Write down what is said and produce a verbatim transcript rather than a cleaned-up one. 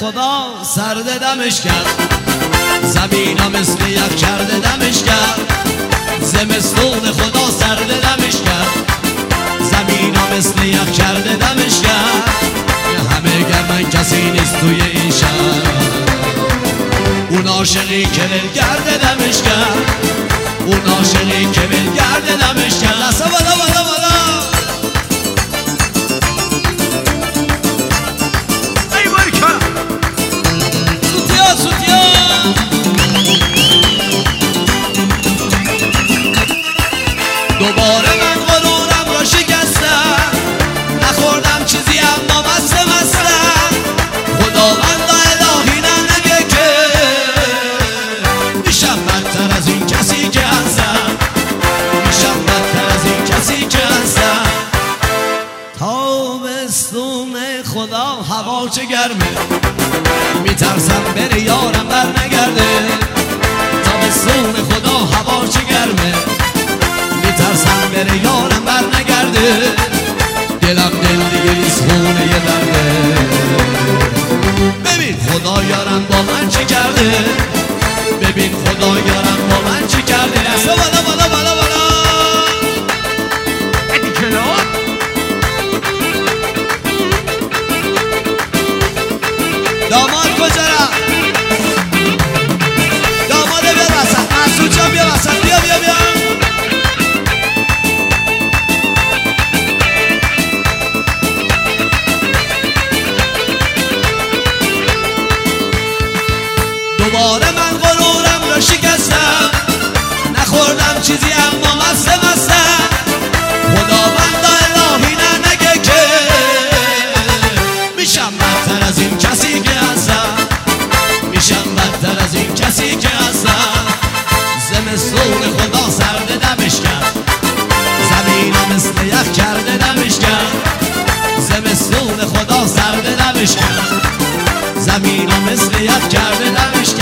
خدا سرد دمش کرد، زمینا مثل یک کرده دمش کرد. زمستون خدا سرد دمش کرد، زمینا مثل یک کرده دمش کرد. همه گرمن کسی نیست توی این شهر، اون عاشقی که ولگرد دمش کرد، اون عاشقی که ولگرد دمش کرد. اصلا بالا بالا بالا ای بارکا سوتیا سوتیا. دوباره من غرورم را شکستم، نخوردم چیزی اما مست مستم. خداوند الهی ننگه که میشم بدتر از این کسی که هستم، میشم بدتر از این کسی که هستم. تابستون خدا هوا چه گرمه، میترسم بره یارم بر نگرده. تابستون خدا هوا چه گرمه، میترسم بره یارم بر نگرده. دلم دل دیگه نیست خونه یه درده. ببین خدا یارم با من چه کرده، ببین خدا یارم با من چه کرده. اصلا بالا بالا بالا بالا ادی کلاب داماد کجا رفت؟ داماده بیا وسط، مسعود جان بیا وسط، بیا بیا بیا. دوباره من غرورم را شکستم، نخوردم چیزی اما مست مستم. خداوند الهی ننگه که میشم بدتر از این کسی که هستم، میشم بدتر از این کسی که هستم. زمستون خدا سرد دمش کرد، زمینا مثل یخ کرده دمش کرد. زمستون خدا سرد دمش کرد، زمینا مثل یخ کرده دمش